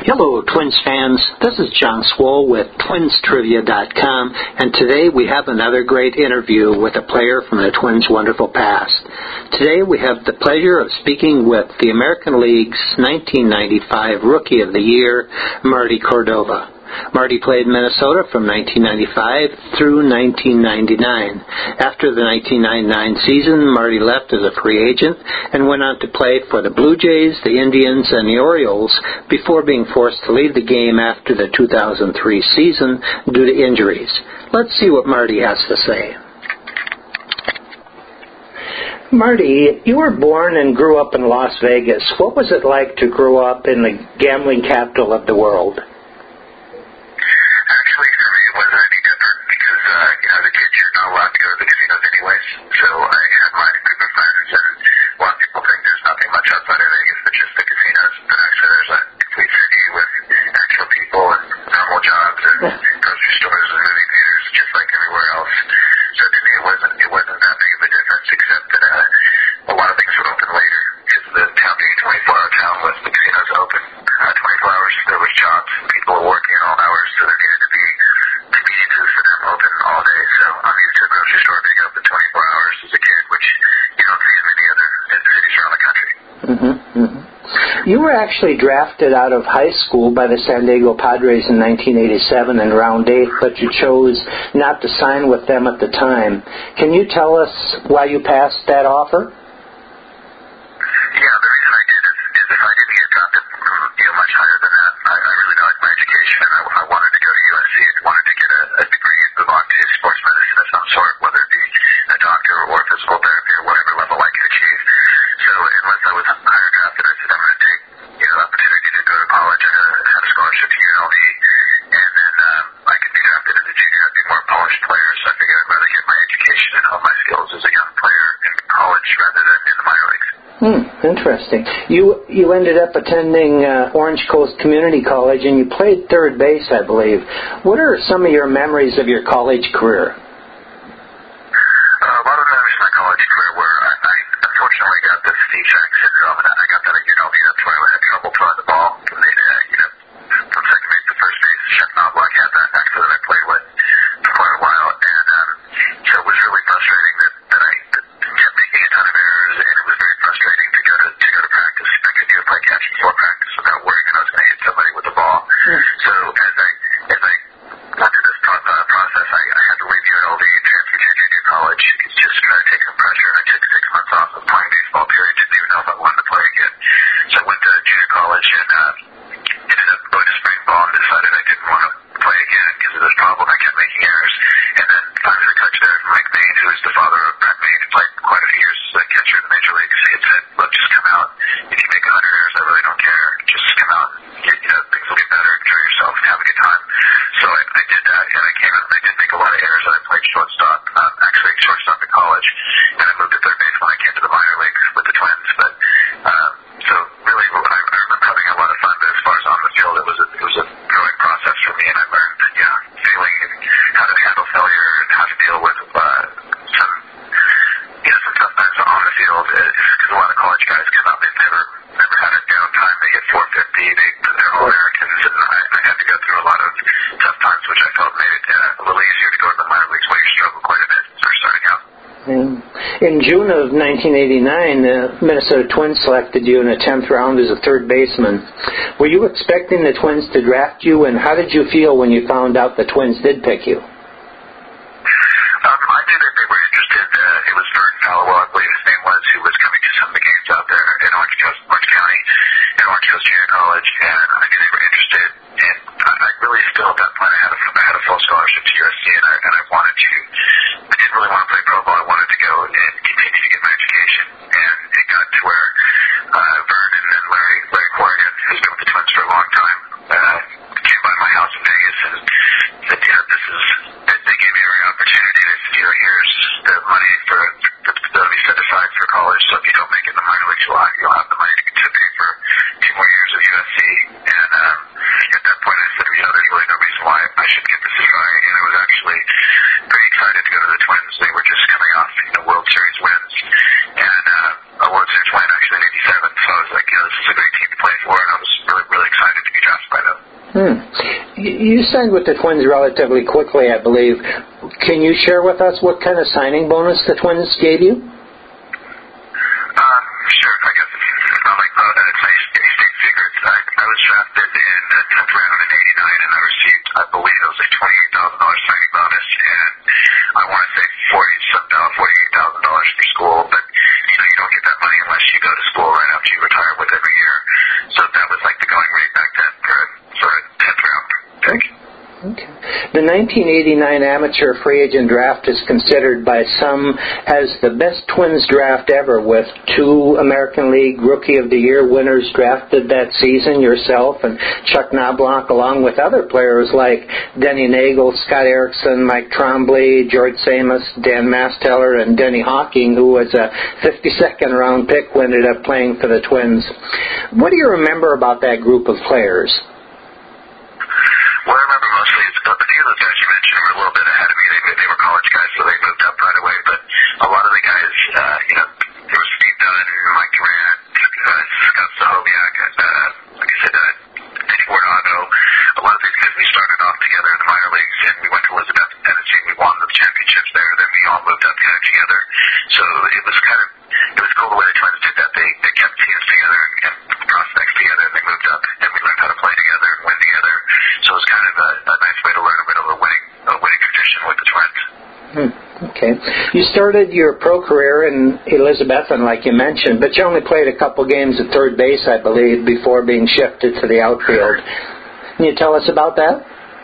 Hello, Twins fans. This is John Swoll with TwinsTrivia.com, and today we have another great interview with a player from the Twins' wonderful past. Today we have the pleasure of speaking with the American League's 1995 Rookie of the Year, Marty Cordova. Marty played in Minnesota from 1995 through 1999. After the 1999 season, Marty left as a free agent and went on to play for the Blue Jays, the Indians, and the Orioles before being forced to leave the game after the 2003 season due to injuries. Let's see what Marty has to say. Marty, you were born and grew up in Las Vegas. What was it like to grow up in the gambling capital of the world? Actually, for me, it wasn't any different because, as a kid, you're not allowed to go to the casinos anyways. So I had my group of friends, and a lot of people think there's nothing much outside of Vegas but just the casinos. But actually, there's a complete city with actual people and normal jobs and grocery stores and movie theaters, just like everywhere else. So to me, it wasn't that big of a difference, except that a lot of things would open later because the town being a 24-hour town was the casinos open 24 hours. There was jobs, and people were working all hours, so there needed to be conveniences for them open all day. So I'm used to a grocery store being open 24 hours as a kid, which you don't see in many other cities around the country. You were actually drafted out of high school by the San Diego Padres in 1987 in round 8, but you chose not to sign with them at the time. Can you tell us why you passed that offer? Yeah, the reason I did is if I didn't get drafted much higher than that, I really liked my education, and I wanted to go to USC and wanted to get a degree and move on to sports medicine of some sort, whether it be a doctor or physical therapy or whatever level I could achieve. So unless I was higher drafted, I said I'm going to take the opportunity to go to college. I had a scholarship to UNLV, and then I could be drafted as a junior. I'd be a more polished player, so I figured I'd rather get my education and hone my skills as a young player in college rather than in the minor leagues. Interesting. You ended up attending Orange Coast Community College, and you played third base, I believe. What are some of your memories of your college career? A lot of memories of my college career where I unfortunately got the Steve Jack syndrome, and I got that at UNLV. That's why I had trouble throwing the ball from from second base to first base. Chef Knobloch had that actually that I played with for quite a while, and so it was really frustrating that I kept making a ton of errors, and it was very frustrating to go to practice. I couldn't even play catch before practice without worrying that I was going to hit somebody with the ball. So as I went through this process, I had to leave UNLV and transfer to junior college. It's just trying to take some pressure. I took 6 months off of playing baseball, period. Didn't even know if I wanted to play again. So I went to junior college and ended up going to spring ball and decided I didn't want to play again because of this problem. I kept making errors. And then finally the coach there, Mike Maine, who is the father of Brett Maine, who played quite a few years as a catcher in the major leagues, he had said, look, just come out. If you make 100 errors, I really don't care. Just come out. Things will get better. Enjoy yourself and have a good time. So I did that, and I came out and I did make a lot of errors, and I played shortstop in college, and I moved to third base when I came to the minor leagues with the Twins. But so really, I remember having a lot of fun. But as far as on the field, it was a growing process for me, and I learned failing and how to handle failure and how to deal with some tough times on the field. Because a lot of college guys come out, they've never had a downtime. They get 450. They're all Americans, and I had to go through a lot of tough times, which I felt made it a little easier to go to the minor leagues where you struggle quite a bit first starting out. In June of 1989, the Minnesota Twins selected you in the 10th round as a third baseman. Were you expecting the Twins to draft you, and how did you feel when you found out the Twins did pick you? I knew that they were interested. It was Vern Falwell, I believe his name was, who was coming to some of the games out there in Orange County, in Orange Coast Junior College, and I knew they were interested. And I really still, at that point, I had a full scholarship to USC, and I wanted to. I didn't really want to play pro ball. I wanted to go and continue to get my education. And it got to where Vern and then Larry Corrigan, who's been with the Twins for a long time, came by my house in Vegas and said, they gave me a great opportunity. They said, here's the money that'll be set aside for college. So if you don't make it in the minor leagues, you'll have the money to pay for 2 more years of USC. And at that point, I said, there's really no reason why I should get this try. And I was actually pretty excited to go to the Twins. They were just coming off World Series wins and a World Series win actually in '87. So I was like, this is a great team to play for, and I was really, really excited to be drafted. drafted by them. You signed with the Twins relatively quickly, I believe. Can you share with us what kind of signing bonus the Twins gave you? Sure. I guess it's not like state secrets. I was drafted in the 10th round in '89, and I received, I believe it was a $28,000 signing bonus, and I want to say $48,000 for school, but you don't get that money unless you go to school right after you retire with every year. So that was like the going rate back then for a 10th round pick. Okay. The 1989 amateur free agent draft is considered by some as the best Twins draft ever, with 2 American League Rookie of the Year winners drafted that season, yourself and Chuck Knobloch, along with other players like Denny Nagel, Scott Erickson, Mike Trombley, George Samus, Dan Masteller, and Denny Hawking, who was a 52nd round pick who ended up playing for the Twins. What do you remember about that group of players? What I remember mostly is a few of those guys you mentioned were a little bit ahead of me. They were college guys, so they moved up right away. But a lot of the guys, there was Steve Dunn, Mike Durant, Scott Sahobiak, like I said, Eddie Guardado. A lot of these guys, we started off together in the minor leagues, and we went to Elizabeth, Tennessee. We won the championships there. Then we all moved up kind of together. So it was cool the way the Twins did that. They kept teams together and prospects together, and they moved up, and we learned how to play together and win together. So it was kind of a nice way to learn a bit of a winning tradition with the Twins. Okay. You started your pro career in Elizabethton, like you mentioned, but you only played a couple games at third base, I believe, before being shifted to the outfield. Can you tell us about that?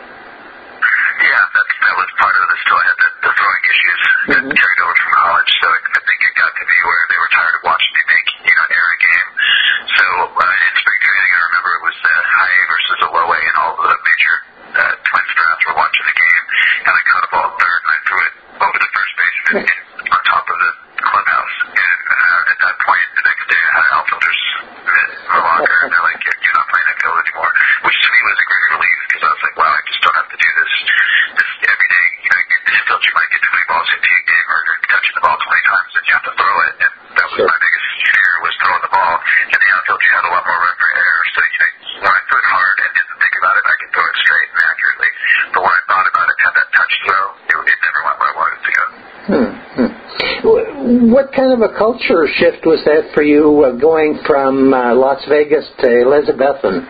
Yeah, that was part of the still had the throwing issues that carried over from college. So I think it got to be where they were tired of watching me make air a game. So in spring training, I remember it was high A versus a low A, and all the major Twins drafts were watching the game, and I caught a ball third, and I threw it over the first baseman on top of the clubhouse. And at that point, the next day, I had outfielders in my locker, and they're like, "You're not playing that field anymore," which to me was a great relief, because I was like, "Wow, I just don't have to do this every day." This field, you might get 20 balls into a game, or you're touching the ball 20 times, and you have to throw it. And that was my biggest fear, was throwing the ball. In the outfield, you had a lot more room for error. So when I threw it hard and didn't think about it, I could throw it straight and accurately. But when I thought about it, had that touch throw, it never went where I wanted it to go. What kind of a culture shift was that for you, going from Las Vegas to Elizabethton?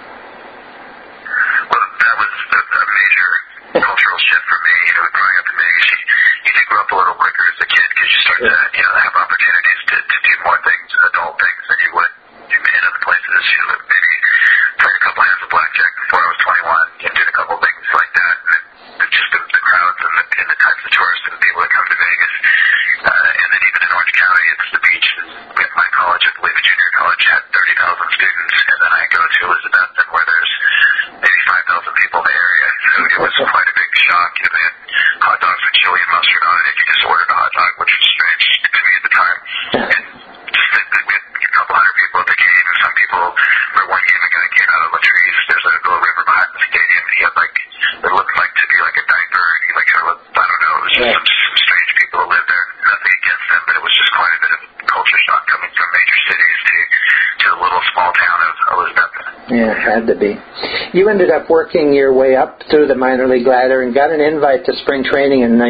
Well, that was a major cultural shift for me. Growing up in Vegas, you do grow up a little quicker as a kid, because you start to have opportunities to do more things, adult things, than you would in other places. Maybe played a couple hands of blackjack before I was 21, and did a couple things like that. And just the crowds and the types of tourists and people that come to Vegas. And then even in Orange County, it's the beach. At my college, I believe a junior college, had 30,000 students, and then I go to Elizabethton, where there's maybe 5,000 people in the area. So it was quite a big shock. They had hot dogs with chili and mustard on it, and you just ordered a hot dog, which was strange to me at the time. And just we had a couple hundred people at the game, and some people, for one game, a guy came out of Latrice. There's a little river behind the stadium, and he had it looked like to be like a diaper, and he had I don't know, it was just some strange people that lived there. Nothing against them, but it was just quite a bit of culture shock coming from major cities to the little small town of Elizabethton. Yeah, it had to be. You ended up working your way up through the minor league ladder and got an invite to spring training in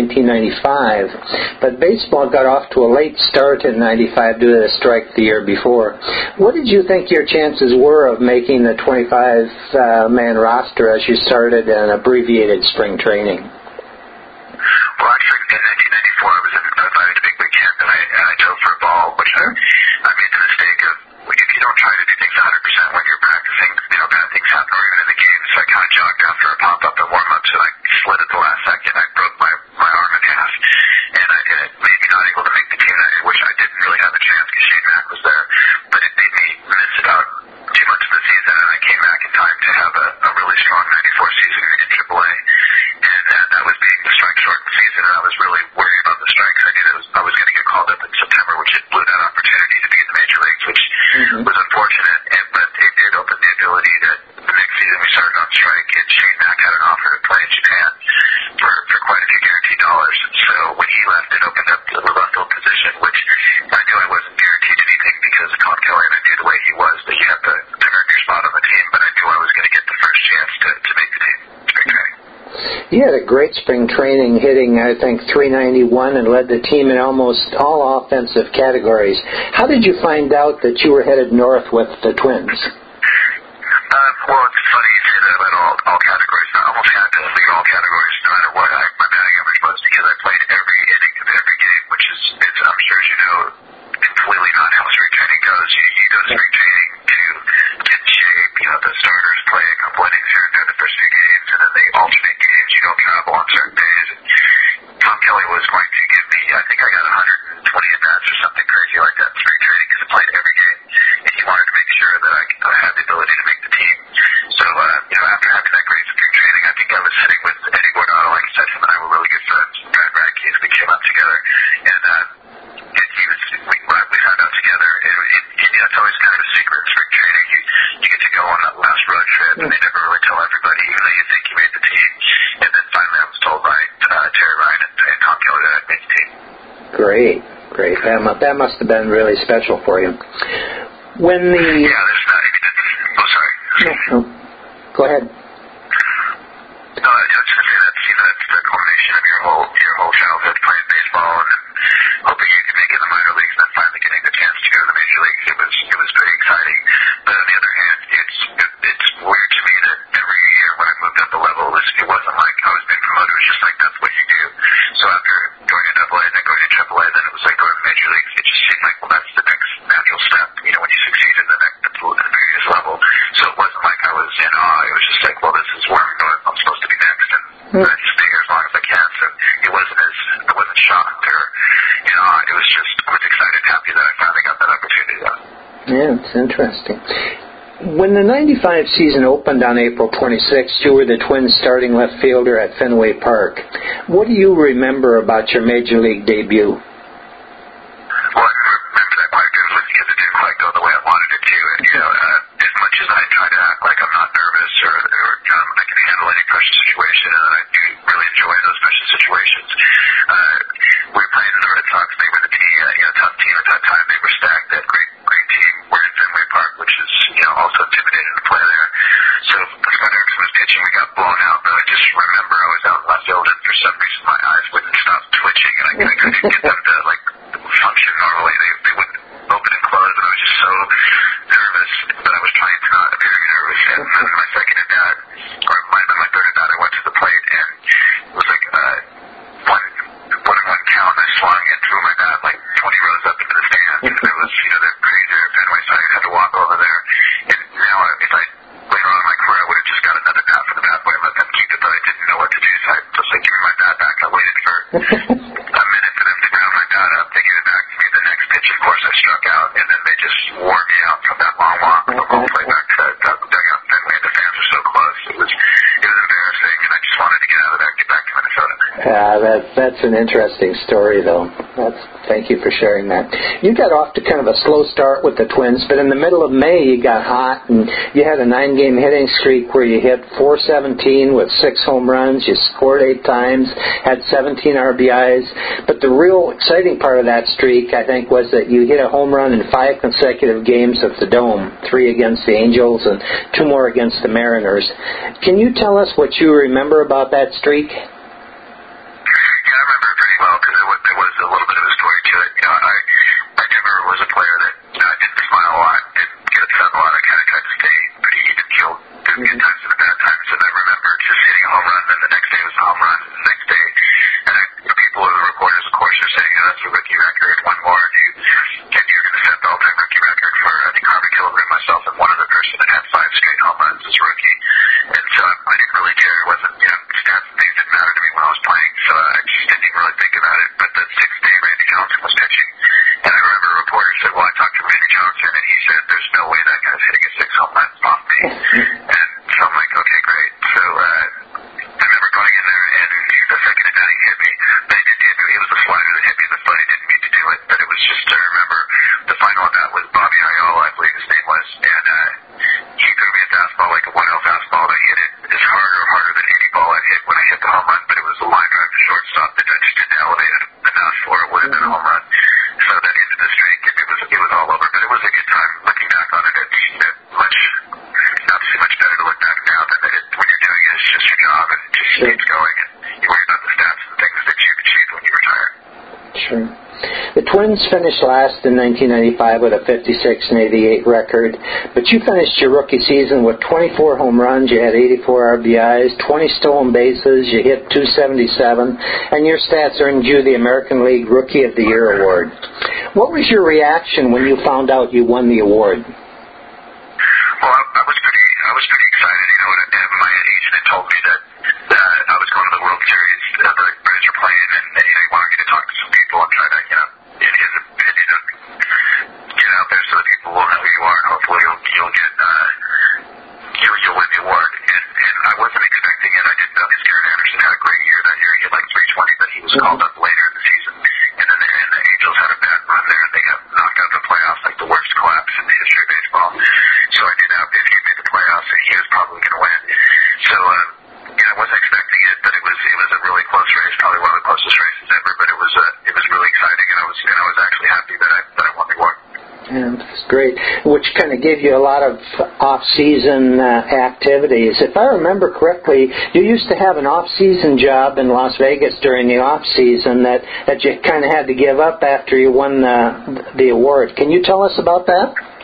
1995. But baseball got off to a late start in 95 due to the strike the year before. What did you think your chances were of making the 25-man roster as you started an abbreviated spring training? Well, actually, in 1994, I was invited to Big League Camp, and I dove for a ball, which I made the mistake of, if you don't try to do things 100% when you're practicing, bad things happen or even in the game. So I kind of jogged after a pop-up and warm-ups, and I slid at the last second. I broke my arm in half, and it made me not able to make the team that year, which I didn't really have a chance because Shane Mack was there. But it made me miss about 2 months of the season, and I came back in time to have a really strong 94 season in AAA. And that was being the strike-shortened season, and I was really worried about the strikes. I knew that I was going to get called up in September, which it blew that opportunity to be in the major leagues, which was unfortunate, but it did open the ability that the next season we started on strike, and Shane Mack had an offer to play in Japan for quite a few guaranteed dollars. So when he left, it opened up the left field position, which I knew I wasn't guaranteed anything because of Tom Kelly, and I knew the way he was that you have to earn your spot on the team, but I knew I was going to get You had a great spring training, hitting, I think, .391 and led the team in almost all offensive categories. How did you find out that you were headed north with the Twins? Well, it's funny you say that about all categories. I almost had to lead all categories no matter what my batting average was because I played every inning of every game, which is, I'm sure as you know, completely not how spring training goes. You go to spring training to get in shape. You have the starters play a couple innings here and there the first few games, and then they alternate games. You don't travel on certain days. And Tom Kelly was going to give me, I think I got 120 at-bats or something crazy like that in spring training because I played every game, and he wanted to make sure that I had the ability to make the team. So, after having that great spring training, I think I was sitting with Eddie Guardado, like I said, him and I were really good friends. Brad Radke, we came up together, and we found out together, and it's always kind of a secret in spring training. You get to go on that last road trip, and they never really tell everybody, even though you think you made the team. And then finally I was told by Terry Ryan and Tom Kelly that I'd made the team. Great. That must have been really special for you. When the... Yeah, there's not even... Oh, sorry. No. Go ahead. No, I was just going to say that's the culmination of your whole childhood playing baseball and then hoping you could make it in the minor leagues and then finally getting the chance to go to the major leagues. It was pretty exciting. But on the other hand, it's weird to me that every year when I moved up a level, it wasn't like I was being promoted. It was just like that's what you do. So after going to AA and then going to AAA, then it was like going to the major leagues. It just seemed like, well, that's the next natural step, when you succeed in the previous level. So it wasn't like I was in awe. It was just like, well, this is where I'm supposed to be next, and I just stay here as long as I can. So I wasn't shocked or, it was just, I was excited and happy that I finally got that opportunity. Yeah, it's interesting. When the 95 season opened on April 26th, you were the Twins' starting left fielder at Fenway Park. What do you remember about your major league debut? Well, I remember that quite vividly because it didn't quite go the way I wanted it to. And, as much as I try to act like I'm not nervous or I can handle any pressure situation, and I do really enjoy those pressure situations. We were playing the Red Sox. They were the tough team at that time. They were stacked. They had a great team. We're in Fenway Park, which is, also intimidating to play there. So Scott Erickson was pitching. We got blown out, but I just remember I was out in left field, and for some reason my eyes wouldn't stop twitching, and I couldn't get them to, function normally. They wouldn't open and close, and I was just so nervous, but I was trying to not appear nervous. And then my second at bat, or it might have been my third at bat, I went to the plate, and it was like one count, and I swung and threw my bat 20 rows up into the stands, and it was, they're pretty there at Fenway, so I had to walk over there. And now, if I later on in my career, I would have just got another bat for the bat boy and let them keep it, but I didn't know what to do, so I just give me my bat back. I waited for a minute for them to ground my bat up. They gave it back to me. The next pitch, of course, I struck out, and then they just wore me out from that long walk from home plate back to the dugout Fenway. The fans were so close. It was embarrassing, and I just wanted to get out of there and get back to Minnesota. That's an interesting story, though. Thank you for sharing that. You got off to kind of a slow start with the Twins, but in the middle of May you got hot, and you had a 9-game hitting streak where you hit .417 with 6 home runs. You scored 8 times, had 17 RBIs. But the real exciting part of that streak, I think, was that you hit a home run in 5 consecutive games at the Dome, 3 against the Angels and 2 more against the Mariners. Can you tell us what you remember about that streak? Yeah, I remember it pretty well because there was a little bit of a story to it. I never was a player that didn't smile a lot, didn't get upset a lot. I kind of tried to stay pretty even keeled through the good times and the bad times. And I remember just hitting a home run, and the next day was a home run, and the next day, and the reporters, of course, are saying, that's a rookie record, one more, and you're going to set the all-time rookie record for, I think, Harvey Kilmer and myself, and one other person that had 5 straight home runs as rookie. And so I didn't really care. It wasn't, stats and things didn't matter to me when I was playing, so I just didn't even really think about it. But the 6th day, Randy Johnson was pitching, and I remember a reporter said, well, I talked to Randy Johnson, and he said, there's no way that guy's hitting a 6 home runs off me. And so I'm like, okay, great. So I remember going in there, and the second at bat, he hit me. They didn't hit me. It was a slider that hit me in the foot. He didn't mean to do it, but it was just, I remember the final at bat was Bobby Ayala, I believe his name was, and he threw me a fastball, like a 1-0 fastball, and I hit it as harder than any ball I'd hit when I hit the home run, but it was a line drive to shortstop that I just didn't elevate it enough for it would have been a home run. So that ended the streak, and it was all over, but it was a good time looking back on it. It's obviously much better to look back now than when you're doing it. It's just your job, and it just keeps going. Twins finished last in 1995 with a 56 and 88 record, but you finished your rookie season with 24 home runs, you had 84 RBIs, 20 stolen bases, you hit .277, and your stats earned you the American League Rookie of the Year award. What was your reaction when you found out you won the award? Well, I was pretty excited. My agent had told me that I was going to the World Series, the Braves were playing, and he wanted me to talk to some people and try to, in his opinion, get out there so that people will know who you are, and hopefully you'll get you'll win the award. And I wasn't expecting it. I didn't know because Karen Anderson had a great year that year. He had like 320, but he was called up later in the season. And then the Angels had a bad run there, and they got knocked out of the playoffs, like the worst collapse in the history of baseball. So I knew that if he made the playoffs, he was probably going to win. So I wasn't expecting it, but it was a really close race, probably one of the closest races ever. But it was really exciting, and I was actually happy that I won the award. Yeah, that's great, which kind of gave you a lot of off-season activities. If I remember correctly, you used to have an off-season job in Las Vegas during the off-season that you kind of had to give up after you won the award. Can you tell us about that?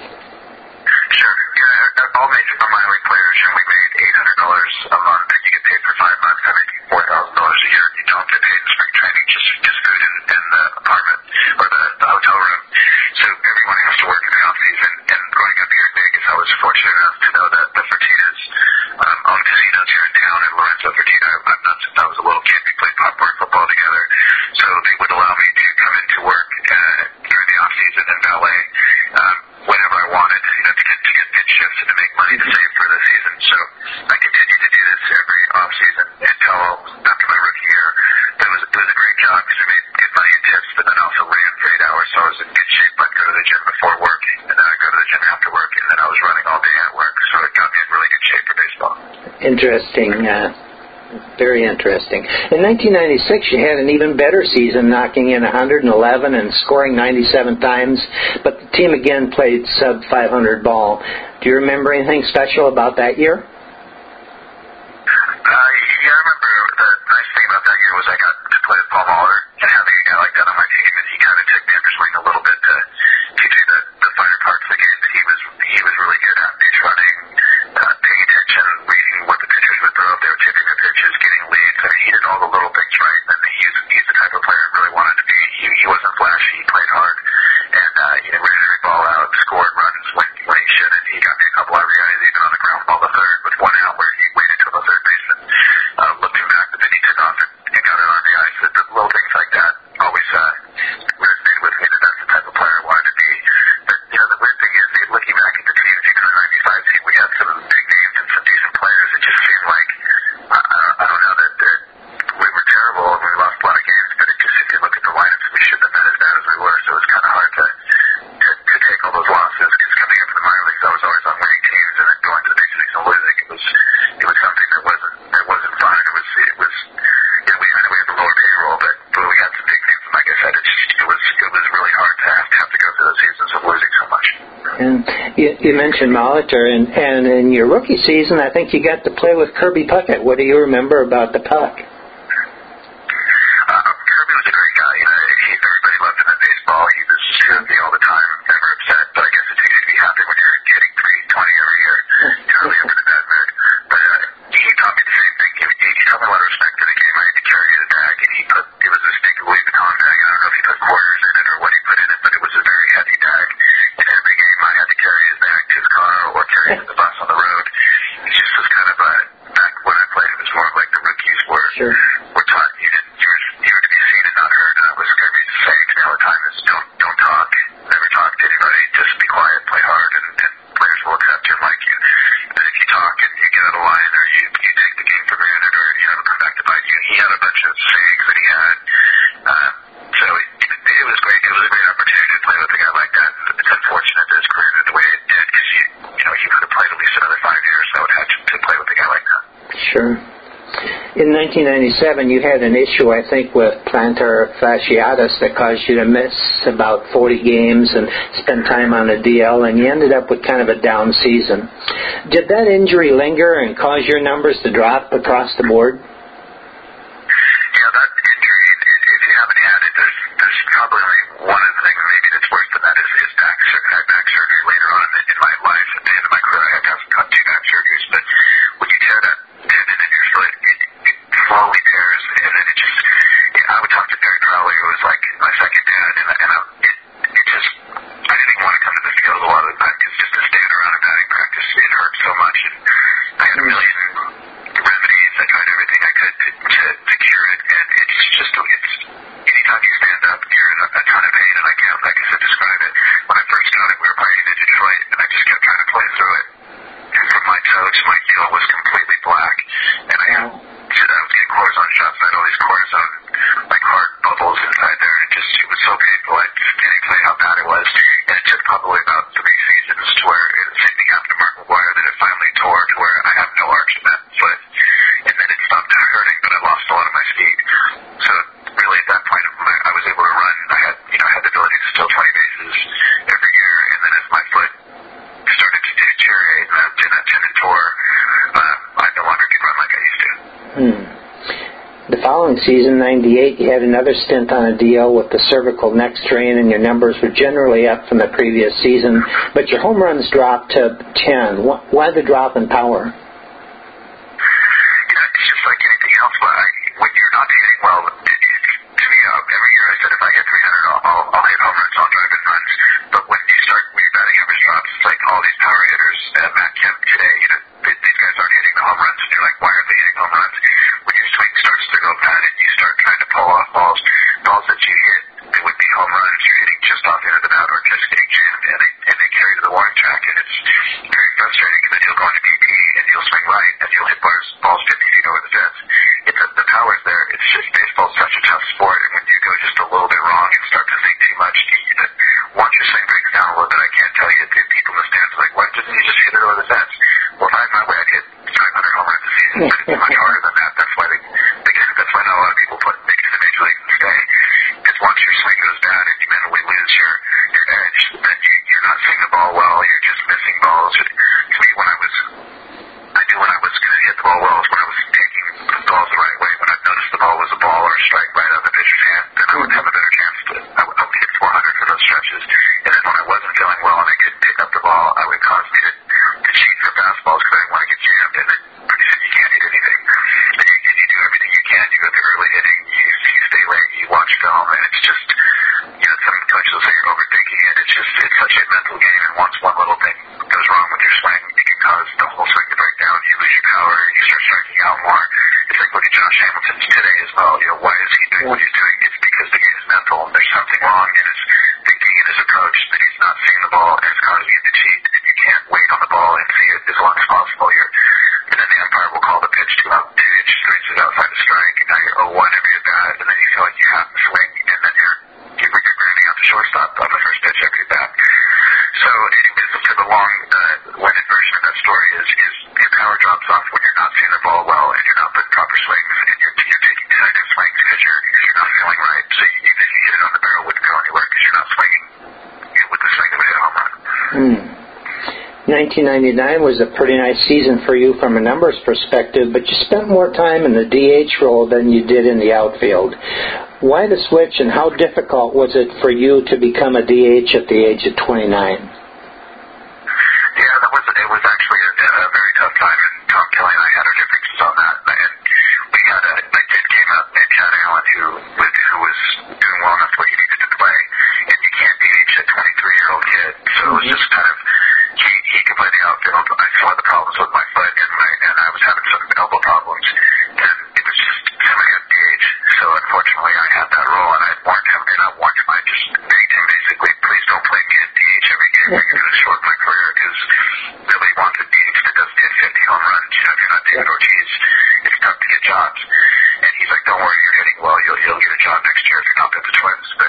Sure. Yeah, all major minor league players, we made $800 a month, and you get paid for 5 months. I make $4,000 a year. You don't get paid in spring training, just food in the apartment or the hotel room. So everyone has to work in the off season. And growing up here in Vegas, I was fortunate enough to know that the Fertitas own casinos here in town. And Lorenzo Fertitta, I've known since I was a little kid. We played popcorn football together. So they would allow me to come into work during the off season and valet whenever I wanted, to get good shifts and to make money to save for the season. So I continued to do this every off season until after my rookie year. It was a great job because we made good money in tips, but then also ran for 8 hours, so I was in good shape. I'd go to the gym before work, and then I'd go to the gym after work, and then I was running all day at work, so it got me in really good shape for baseball. Interesting. Very interesting. In 1996, you had an even better season, knocking in 111 and scoring 97 times, but the team again played sub-500 ball. Do you remember anything special about that year? Yeah, I remember the nice thing about that year was I got to play with Paul Molitor, and having a guy like that on my team, and he kind of took me under his wing a little bit to do the finer parts of the game that he was really good at. Base running, paying attention, reading what the pitchers would throw, if they were tipping the pitches, getting leads. I mean, he did all the little things right, and he's the type of player I really wanted to be. He wasn't flashy, he played hard, and ran every ball out, scored runs when he shouldn't. He got me a couple RBIs even on the ground ball to third with one out where he waited till the third baseman looked him back, but then he took off and got an RBI. So the little things like that always resonated with me, that that's the type of player I wanted to be. But the weird thing is, looking back at the team, even in the 95 team, we had some big names and some decent players. It just seemed like, I don't know, that we were terrible and we lost a lot of games, but it just, if you look at the lineups, we shouldn't have been as bad as we were, so it was kind of hard to take all those losses, because coming up in the minor leagues, I was always on winning teams, and then going to the major leagues and losing, it was something that wasn't fun. It was we had the lower payroll, but we had some big names, and like I said, it was really hard to have to go through those seasons of losing so much. And you mentioned Molitor, and in your rookie season, I think you got to play with Kirby Puckett. What do you remember about the Puck? Kirby was a great guy. Everybody loved him in baseball. He was happy all the time, never upset. But I guess it's easy to be happy when you're hitting 320 every year. You're really up in a bad mood. But he taught me the same thing. He taught me a lot of respect for the game. I had to carry the bag, and it was this big Louis Vuitton bag. I don't know if he put quarters in it or what he put in it, but it was a very heavy bag. And every game I had to carry his bag to his car or carry it to the bus on the road. It just was kind of back when I played, it was more like the rookies were taught you were to be seen and not heard. And that was Kirby's saying to me all the time is don't talk, never talk to anybody, just be quiet, play hard, and players will accept you and like you. But if you talk and you get out of line, or you take the game for granted, or it'll come back to bite you. He had a bunch of sayings that he had. So it was great. It was a great opportunity to play with a guy like that. It's unfortunate that his career did the way it did, because he could have played at least another 5 years. So I would have to play with a guy like that. Sure. In 1997, you had an issue, I think, with plantar fasciitis that caused you to miss about 40 games and spend time on a DL, and you ended up with kind of a down season. Did that injury linger and cause your numbers to drop across the board? Yeah, that injury, if you haven't had it, there's probably only one of the was completely black, and I was getting cortisone shots. I had all these cortisone, like heart bubbles inside there, and it was so painful. I can't tell you how bad it was. And it took probably about 3 seasons to where it same thing happened to Mark McGuire that it finally tore to where I have no arch in that foot. And then it stopped hurting, but I lost a lot of my speed. So really at that point, I was able to run. I had the ability to steal 20 bases every year. And then as my foot started to deteriorate and that tendon tore, I no longer could run like I used to. The following season, 98, you had another stint on a DL with the cervical neck strain, and your numbers were generally up from the previous season, but your home runs dropped to 10. Why the drop in power? It's just like anything else. When you're not hitting well, to me, every year I said if I hit 300, I'll hit home runs, I'll drive in runs. But when your batting average drops, it's like all these power hitters, Matt Kemp today, these guys aren't hitting the home runs, and you're like, why aren't they hitting home runs? When your swing starts to go bad and you start trying to pull off balls that you hit, it would be home runs. You're hitting just off into the bat or just getting jammed, and they carry to the warning track, and it's very frustrating. And then you'll go into BP and you'll swing right and you'll hit balls 50 feet over the fence. The power's there. It's just baseball's such a tough sport, and when you go just a little bit wrong and start to think too much, once your swing breaks down a little bit, I can't tell you, people in the stands are like, why didn't you just hit it over the fence? Well, if I had my way, I'd hit 500 home runs a season, but it's much harder than that. That's why not a lot of people make it to the major league and stay. Because once your swing goes bad and you mentally lose your edge, then you're not seeing the ball well, you're just missing balls. To me, I knew when I was going to hit the ball well is when I was taking the balls the right way. When I noticed the ball was a ball or a strike right out of the pitcher's hand, then I would have a better chance I would hit 400 for those stretches. And then when I wasn't feeling well and I couldn't pick up the ball, I would cause me to cheat for fastballs because I didn't want to get jammed, and then pretty soon you can't hit anything. And you do everything you can. You go through early hitting, you stay late, you watch film, and it's just, some coaches will say you're overthinking it. It's such a mental game, and once one little thing goes wrong with your swing, it can cause the whole swing to break down. You lose your power, you start striking out more. It's like look at Josh Hamilton today as well. Why is he doing what he's doing? It's because the game is mental. There's something wrong in his thinking and his approach that he's not seeing the ball, and it's causing him to cheat, and you can't wait on the ball and see it as long as possible. And then the umpire will call the pitch to about 2 inches, 3 inches outside the strike, and now you're 0-1 every at bat, and then you feel like you have to swing, and then you're grounding out the shortstop on the first pitch every at bat. So anyways, the long-winded version of that story is your power drops off when you're not seeing the ball well, and you're not putting proper swings, and you're taking tentative swings because you're not feeling right. So even if you hit it on the barrel, wouldn't go anywhere because you're not swinging with the swing that would hit a home run. 1999 was a pretty nice season for you from a numbers perspective, but you spent more time in the DH role than you did in the outfield. Why the switch, and how difficult was it for you to become a DH at the age of 29? It was actually a very tough time, and Tom Kelly and I had our differences on that. And we had my kid came up named Chad Allen who was doing well enough where he needed to play, and you can't DH a 23-year-old kid. So it was just kind of, he could play the outfield. I still had the problems with my foot, and I was having some elbow problems, and it was just somebody had DH. So unfortunately, I had that role, and I warned him, I just begged him basically, please don't play me in DH every game. You're going to shorten my career, because nobody wants a DH that doesn't hit 50 home runs. If you're not David Ortiz, it's tough to get jobs. And he's like, don't worry, you're hitting well. You'll get a job next year if you're not with the Twins. But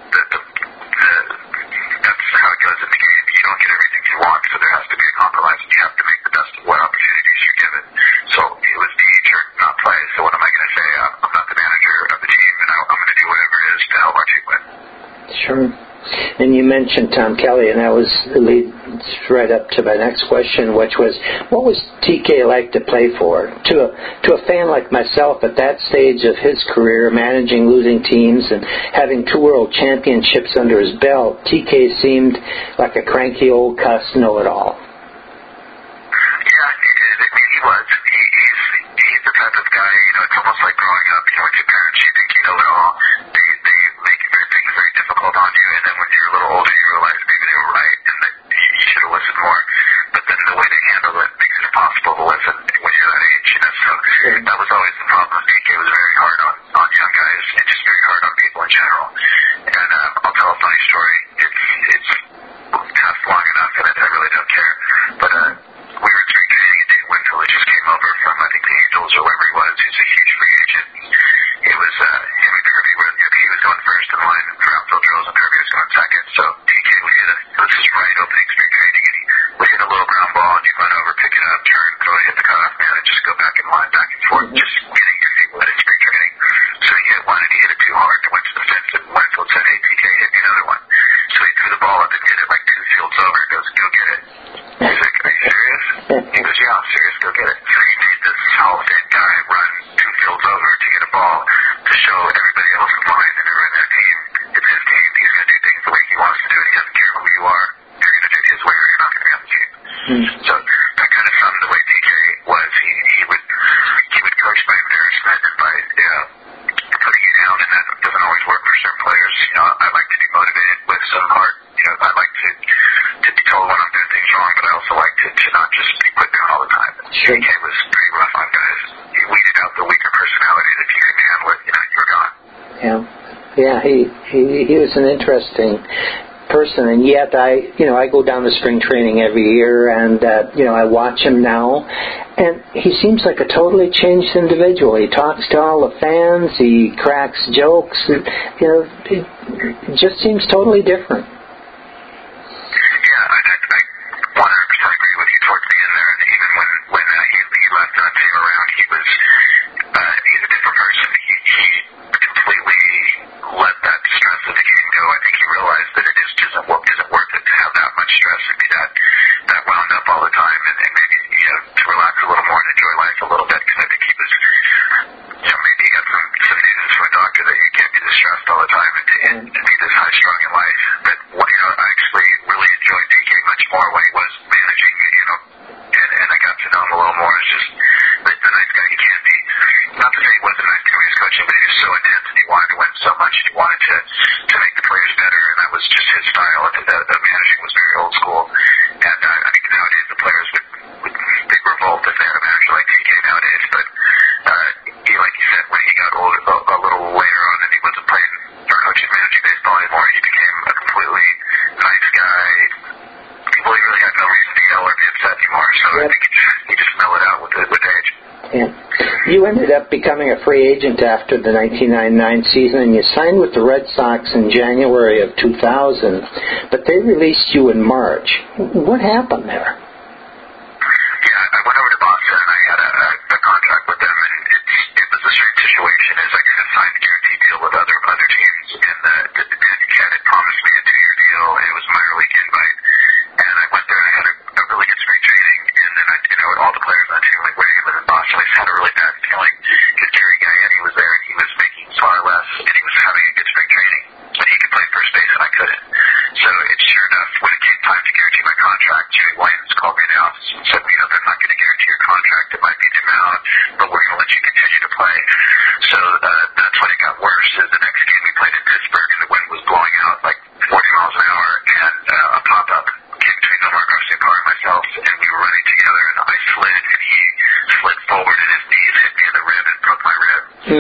that's how it goes in the game. You don't get everything you want, so there has to be a compromise, and you have to make the best of what opportunities you're given. So it was DH or not play. So what am I going to say? I'm not the manager of the team, and I'm going to do whatever it is to help our team win. Sure. And you mentioned Tom Kelly, and that leads right up to my next question, which was, what was TK like to play for? To a fan like myself at that stage of his career, managing losing teams and having 2 world championships under his belt, TK seemed like a cranky old cuss know-it-all. Yeah, he was. He's the type of guy, it's almost like growing up, with your parents, you think you know it all. They make things very difficult on you, and then when you're a little older, you realize maybe they were right, and that you should have listened more. But then the way they handle it makes it impossible to listen when you're that age, So that was always the problem. TK was very hard on young guys, and just very hard on people in general. And I'll tell a funny story. It's past long enough, and I really don't care. But we were in spring training, and Dave Winfield just came over from, I think, the Angels or wherever he was. He's a huge free agent. It was him and Kirby. He was going first in line for outfield drills, and Kirby was going second. So TK would hit it was his right opening spring training, and he would hit a little ground ball, and you'd run over, pick it up, turn, throw it, hit the cutoff man, and just go back in line, back and forth, just getting your feet wet in spring training. So he hit one, and he hit it too hard, and went to the fence, and Wentzel said, "Hey, TK, hit me another one." So he threw the ball up and hit it like 2 fields over, and goes, "Go get it." He's like, "Are you serious?" He goes, "Yeah, I'm serious. Go get it." So he made this Hall of Fame guy run 2 fields over to get a ball to show everybody else in line and everyone in their team, it's his team. He's going to do things the way he wants to do it. He doesn't care who you are. You're going to do it his way or you're not going to be on the team. So that kind of summed the way TK was. He would coach by embarrassment and by putting you down, and that doesn't always work for certain players. I like to be motivated with some heart. I like to be told when I'm doing things wrong, but I also like to not just be put down all the time. Sure. TK was pretty rough on guys. He weeded out the weaker personalities. If you couldn't handle it, you were gone. Yeah, he was an interesting person, and yet I go down to spring training every year, and I watch him now, and he seems like a totally changed individual. He talks to all the fans, he cracks jokes, it just seems totally different. Yeah, I 100% agree with you towards the end there, and even when he left that team around, he's a different person. He completely let that stress of the game go. I think he realized that it isn't worth it to have that much stress and be that wound up all the time, and maybe to relax a little more and enjoy life a little bit, because I think he was maybe he got some news from a doctor that you can't be this stressed all the time and be this high strung in life. But I actually really enjoyed TK much more when he was managing, and I got to know him a little more. It's just the nice guy he can be. Not to say he wasn't nice when he was coaching, but he was so intense and he wanted to win so much and he wanted to make the players better, and that was just his style. The managing was very old school, and I think nowadays the players would revolt if they had a manager like TK nowadays. But like you said, when he got older, a little later on, and he wasn't playing or coaching managing baseball anymore, he became a completely nice guy. People really had no reason to yell or be upset anymore. So I think he just mellowed out with age. Yeah. You ended up becoming a free agent after the 1999 season, and you signed with the Red Sox in January of 2000, but they released you in March. What happened there? Yeah, I went over to Boston, and I had a contract with them, and it was a strange situation. As I kind of signed a guarantee deal with other teams, and the cat had promised me a 2-year deal, and it was a minor league invite, and I went there and I had a really good spring training, and then all the players on the team, like when he was in Boston, I just had a really bad feeling because Gary Gaetti was there, and he was making far less, and he was having a good spring training, but he could play first base, and I couldn't. So sure enough, when it came time to guarantee my contract, Jimmy Williams called me in the office and said, they're not going to guarantee your contract. It might be Jim out, but we're going to let you continue to play. So that's when it got worse. Is the next game we played in Pittsburgh, and the wind was blowing out like 40 miles an hour, and a pop-up came between Omar Garcia-Parra and myself, and we were running together, and I slid, and he slid forward, and his knees hit me in the rib and broke my rib.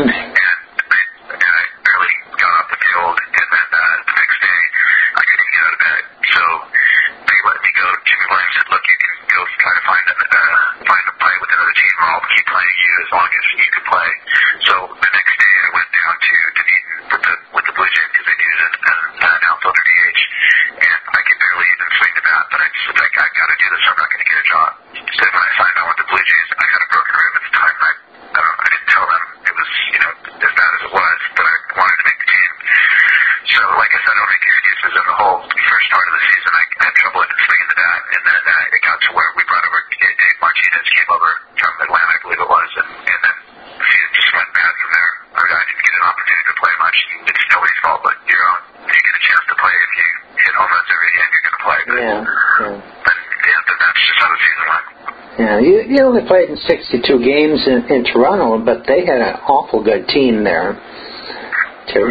And I barely got off the field, and then the next day, I couldn't get out of bed. So they let me go. Jimmy Williams said, "Look, you can go try to find a fight with another team, or I'll keep playing you as long as you can play." So the next day, I went down to Dunedin with the Blue Jays because they needed an outfielder DH, and I could barely even swing the bat. But I just said, I got to do this, or I'm not going to get a job. So when I signed on with the Blue Jays, I had a broken rib at the time. I didn't tell them it was as bad as it was, but I wanted to make the team. So like I said, I don't make excuses. In the whole first part of the season, I had trouble in swinging the bat, and then it got to where we brought over Dave Martinez, came over from Atlanta, I believe it was, and then the season just went bad from there. I didn't get an opportunity to play much. It's nobody's fault but your own. You get a chance to play if you hit home runs every game, you're going to play. But that's just how the season went. Yeah, you only played in 62 games in Toronto, but they had an awful good team there, too.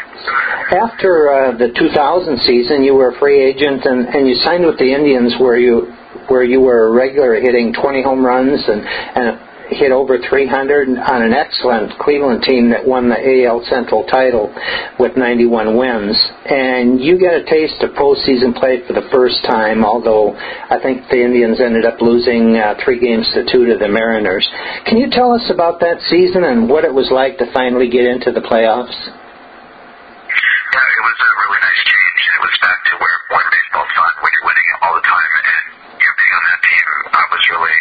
After the 2000 season, you were a free agent, and you signed with the Indians, where you were a regular, hitting 20 home runs, and hit over 300 on an excellent Cleveland team that won the AL Central title with 91 wins. And you got a taste of postseason play for the first time, although I think the Indians ended up losing 3-2 to the Mariners. Can you tell us about that season and what it was like to finally get into the playoffs? Yeah, it was a really nice change. It was back to where baseball's fun when you're winning all the time, and being on that team, I was really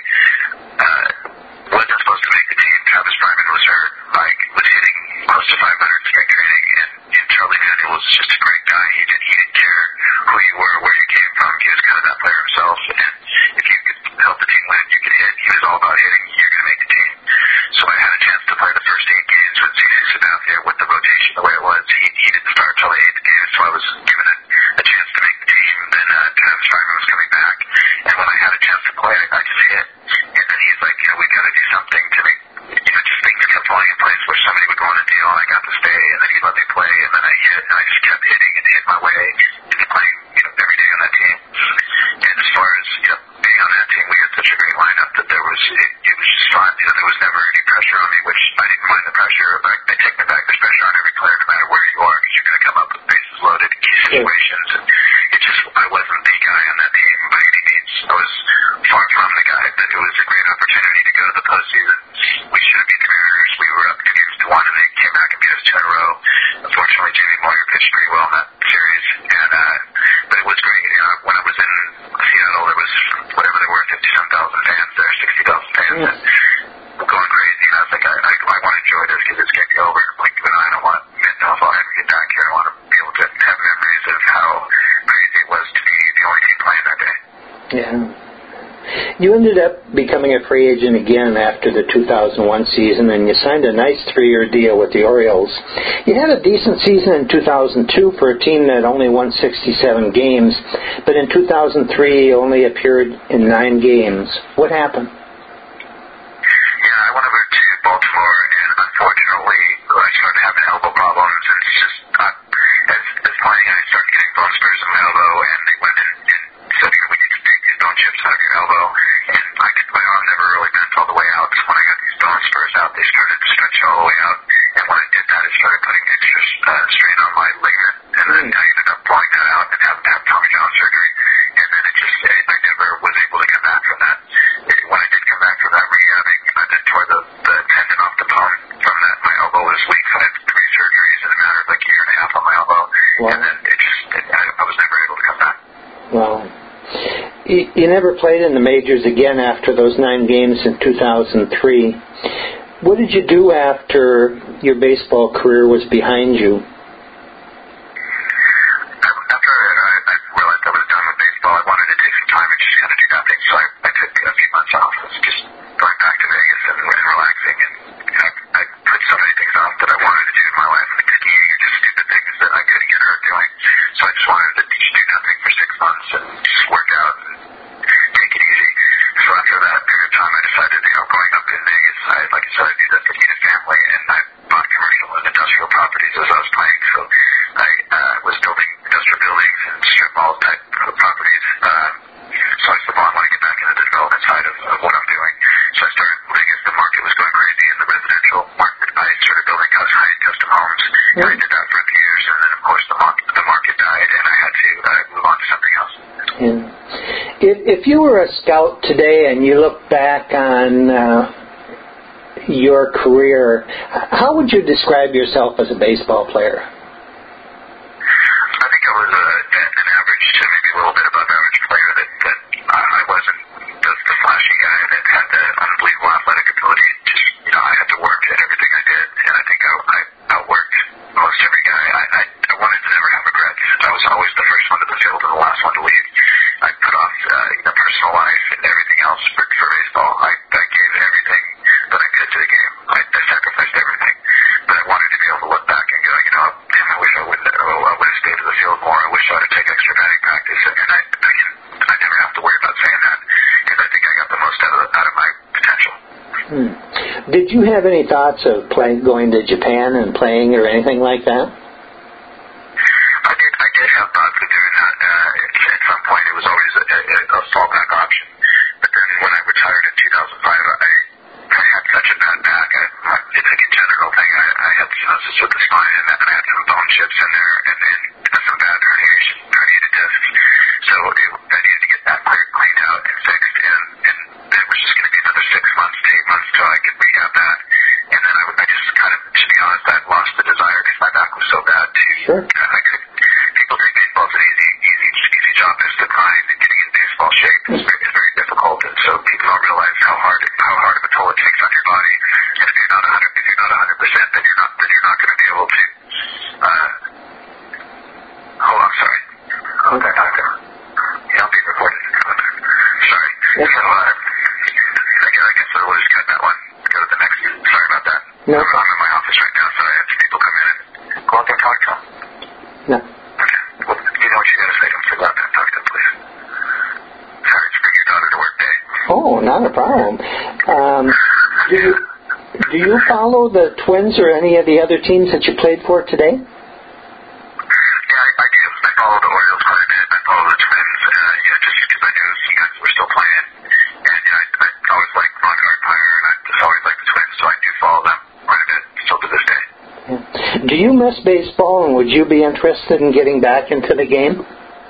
wasn't supposed to make the team. Travis Bryman was hurt. Mike was hitting close to 500 spring training, and Charlie Manuel was just a great guy. He didn't care who you were, where you came from. He was kind of that player himself, and if you could help the team win, you could hit. He was all about hitting. You're going to make the team. So I had a chance to play the first 8 games with CC Sabathia with the rotation the way it was. He didn't start until the 8th game, so I was given a chance to make the team. Then Travis Bryman was coming back, and when I had a chance to play, I just hit. And then he's like, we got to do something to make, just things kept falling in place where somebody would go on a deal and I got to stay, and then he'd let me play, and then I hit, and I just kept hitting and hit my way into playing, every day on that team. And as far as, being on that team, we had such a great lineup that it was just fun. There was never any pressure on me, which I didn't mind the pressure. I take the back, there's pressure on every player no matter where you are, because you're going to come up with bases loaded in key situations. And I wasn't the guy on that team by any means. I was far from the guy, but it was a great opportunity to go to the postseason. We should have beat the Mariners. We were up 2-1, and they came back and beat us 2 in a row. Unfortunately, Jamie Moyer pitched pretty well in that series, but it was great. When I was in Seattle, there was whatever there were, 57,000 fans there, 60,000 fans, and going crazy. And I was like, I want to enjoy this because it's getting me over. Like, I don't want Mid-South. I'll have to get back here. I want to be able to have memories of how crazy it was to be the only team playing that day. Yeah. You ended up becoming a free agent again after the 2001 season, and you signed a nice 3-year deal with the Orioles. You had a decent season in 2002 for a team that only won 67 games, but in 2003 you only appeared in 9 games. What happened? Yeah, I went over to Baltimore, and unfortunately, I started having elbow problems, and it's just as playing, I started getting bone spurs in my elbow, and they went in and said, we need to take these bone chips out of your elbow, and my arm never really bent all the way out, so when I got these bone spurs out, they started to stretch all the way out, and when I did that, it started putting extra strain on my ligament, and then I ended up pulling that out and having to have Tommy John surgery, and then I never was able to come back from that. When I did come back from that rehabbing, I did tore the tendon off the bone from that. My elbow was weak, so I had 3 surgeries in a matter of like a year and a half on my elbow, wow. And then I was never able to come back. Wow. You never played in the majors again after those 9 games in 2003. What did you do after your baseball career was behind you? After I realized I was done with baseball, I wanted to take some time and just kind of do nothing. So I took a few months off. I was just going back to Vegas and relaxing. And I put so many things off that I wanted to do in my life, like skiing or just stupid things that I couldn't get hurt doing. So I just wanted to just do nothing for 6 months and just work out and take it easy. So after that period of time, I decided, growing up in Vegas, I knew that I needed a family, and I bought commercial and industrial properties as I was playing. So I was building industrial buildings and strip mall type of properties. So I said, well, I want to get back into the development side of what I'm doing. So I started, Vegas, the market was going crazy in the residential market. I started building high-end custom homes, and I did that for a few years, and then, of course, the market died, and I had to move on to something else. Yeah. If you were a scout today and you look back on your career, how would you describe yourself as a baseball player? I think I was an average to maybe a little bit above average player that I wasn't the flashy guy that had the unbelievable athletic ability. Just, I had to work at everything I did, and I think I outworked most every guy. I wanted to never have regrets. I was always the first one to the field and the last one to leave. I put off personal life and everything else for baseball. I gave everything that I could to the game. I sacrificed everything. But I wanted to be able to look back and go, damn, I wish I would have stayed to the field more. I wish I would have taken extra batting practice. And I never have to worry about saying that because I think I got the most out of my potential. Did you have any thoughts of going to Japan and playing or anything like that? I did have thoughts of doing that. At some point, it was always a fallback option. But then when I retired in 2005, I had with the spine, and I had some bone chips in there, and some bad herniated discs. So I needed to get that cleaned out and fixed, and it was just going to be another 6 months to 8 months till I could rehab that. And then I just kind of, to be honest, I lost the desire because my back was so bad too. Sure. People think baseball's an easy job. Is to grind and getting in baseball shape is very difficult, and so people don't realize how hard of a toll it takes on your body. And if you're not 100%, then you're not going to be able to. I'm sorry. Okay, doctor. Yeah, I'll be recorded. Sorry. Yes. So, I guess we'll just cut that one. Go to the next. Sorry about that. No. I'm in my office right now, so I have some people come in and go out there and talk to them. No. Okay. Well, you know what you got to say to them, so go out there and talk to them, please. Sorry to bring your daughter to work day. Oh, not a problem. Do you follow the Twins or any of the other teams that you played for today? Yeah, I do. I follow the Orioles quite a bit. I follow the Twins, just because I knew you guys were still playing. And, I always liked Ron Gardenhire, and I just always liked the Twins, so I do follow them quite a bit, still to this day. Do you miss baseball, and would you be interested in getting back into the game?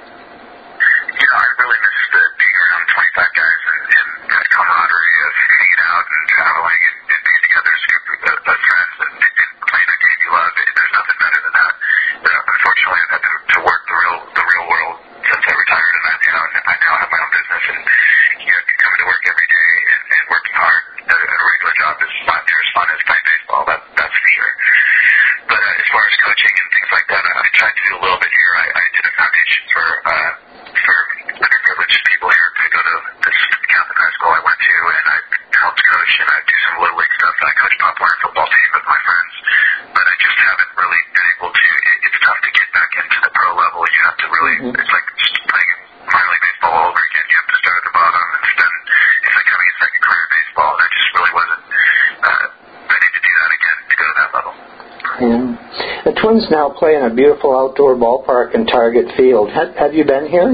I really miss being around 25 guys and that camaraderie of hanging out and traveling and being together as a group of friends and playing a game you love. There's nothing better than that. Unfortunately, I've had to work the real world since I retired, and I now have my own business, and coming to work every day and working hard at a regular job is not near as fun as playing baseball. That's for sure. But as far as coaching and things like that, I tried to do a little bit here. I did a foundation for underprivileged people here to go to this Catholic high school I went to, and I helped coach, and I do some Little League stuff. I coach Pop Warner football team with my friends, but I just haven't really been able to. It's tough to get back into the pro level. You have to really, it's like playing minor league baseball all over again. You have to start at the bottom, and then it's like having a second career in baseball, and I just really wasn't ready to do that again, to go to that level. Yeah. The Twins now play in a beautiful outdoor ballpark in Target Field. Have you been here?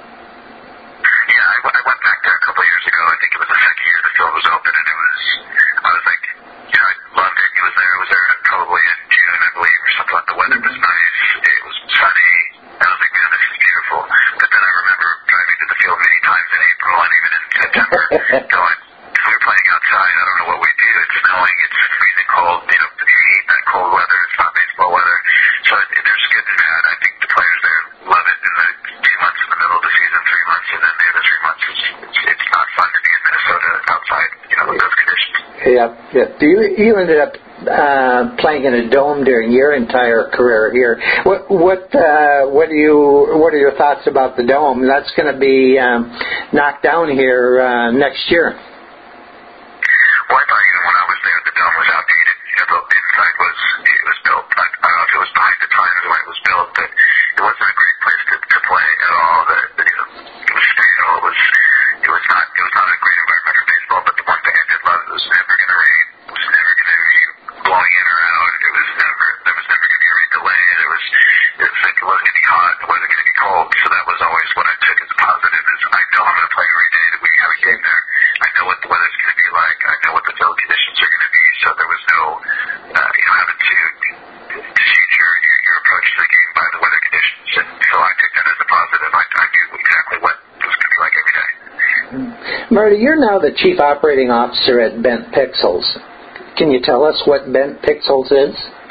Yeah, I went back there a couple of years ago. I think it was the second year the field was open, and I was like, I loved it. I was there probably in June, I believe, or something. The weather was nice. It was sunny. I was like, man, this is beautiful. But then I remember driving to the field many times in April and even in September, going, if we were playing outside, I don't know what we'd do. It's snowing, it's freezing cold, the heat, that cold weather. It's not baseball weather. So there's good and bad. I think the players there love it in the 2 months in the middle of the season, 3 months, and then the other 3 months, it's not fun to be in Minnesota outside, with those conditions. Yeah. You ended up playing in a dome during your entire career here. What are your thoughts about the dome? That's going to be knocked down here next year. Well, I thought even when I was there, the dome was outdated. The inside was built. I don't know if it was behind the times when it was built, but it wasn't a great place to play at all. It was stale. It was not a great environment for baseball. But the one thing I did love was it was never going to rain. It was never going to be blowing in or out. There was never going to be a rain delay. It was like it wasn't going to be hot. It wasn't going to be cold. So that was always what I took as a positive. Is I know I'm going to play every day that we have a game there. I know what the weather's going to be like. I know what the field conditions are going to be. So there was no having to change your approach to the game by the weather conditions. And so I took that as a positive. I knew exactly what it was going to be like every day. Marty, you're now the Chief Operating Officer at Bent Pixels. Can you tell us what Bent Pixels is?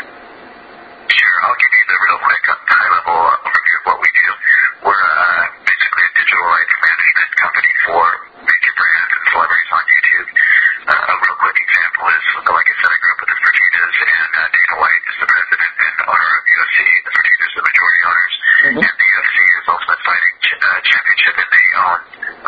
Sure. I'll give you the real quick high-level overview of what we do. We're basically a digital rights management company for major brands and celebrities on YouTube. A real quick example is, like I said, I grew up with the Fertittas, and Dana White is the president and owner of UFC. The Fertittas are the majority owners, and the UFC is Ultimate Fighting Championship, and they own,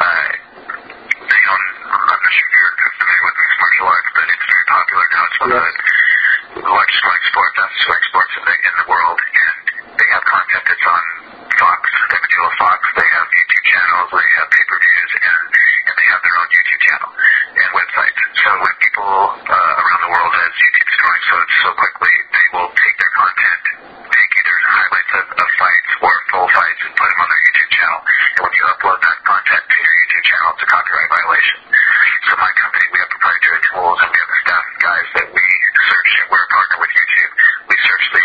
I'm not sure if you're familiar with mixed martial arts, but it's very popular now. It's one of the largest fastest swag sports in the world, and they have content that's on Fox. They have a deal with Fox. They have YouTube channels. They have pay-per-views, and they have their own YouTube channel and website. So when people around the world, as YouTube's growing so quickly, they will take their content, take either highlights of fights or full fights, and put them on their YouTube channel. And when you upload that content to your YouTube channel, it's a copyright violation. So my company, we have proprietary tools, and we have the staff guys that we search. We're a partner with YouTube. We search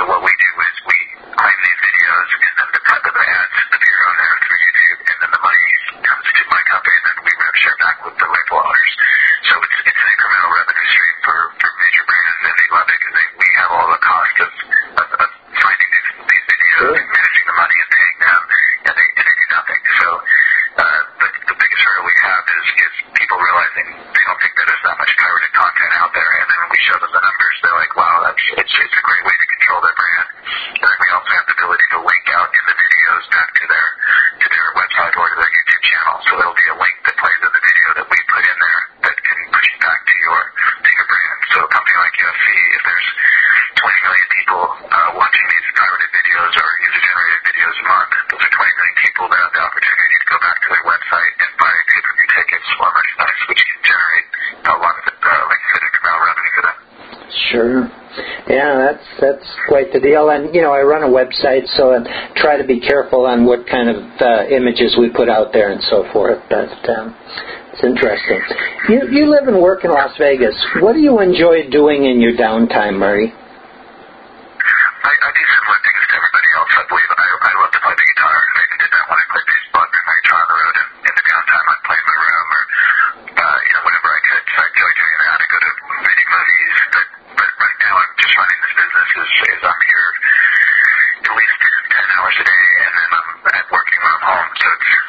what we do is we claim these videos, and then the ads appear on there through YouTube, and then the money comes to my company, and then we rev share back with the label owners. So it's an incremental revenue stream for major brands, and they love it because we have all the cost of finding these videos and managing the money and paying them, and they do nothing. So the biggest hurdle we have is people realizing they don't think that there's that much pirated content out there, and then when we show them the numbers, they're like, wow, it's a great way to control their brand. And then we also have the ability to link out in the videos back to their website or to their YouTube channel. So there'll be a link that plays in the video that we put in there that can push you back to your brand. So a company like UFC, if there's 20 million people watching these pirated videos or user-generated videos a month, those are 20 million people that have the opportunity to go back to their website and buy pay-per-view tickets or merchandise, which can generate a lot of, like you said, incremental revenue for them. Sure. Yeah, that's quite the deal. And, I run a website, so I try to be careful on what kind of images we put out there and so forth. But it's interesting. You live and work in Las Vegas. What do you enjoy doing in your downtime, Murray? I do similar things to everybody else, I believe. I love to play the guitar. I even did that when I played baseball. I bring my guitar on the road, and in the downtime I'd play in my room or, whenever I could. So I enjoy doing that. I go to reading movies, but right now I'm just running this business is I'm here at least 10 hours a day, and then I'm working from home. So it's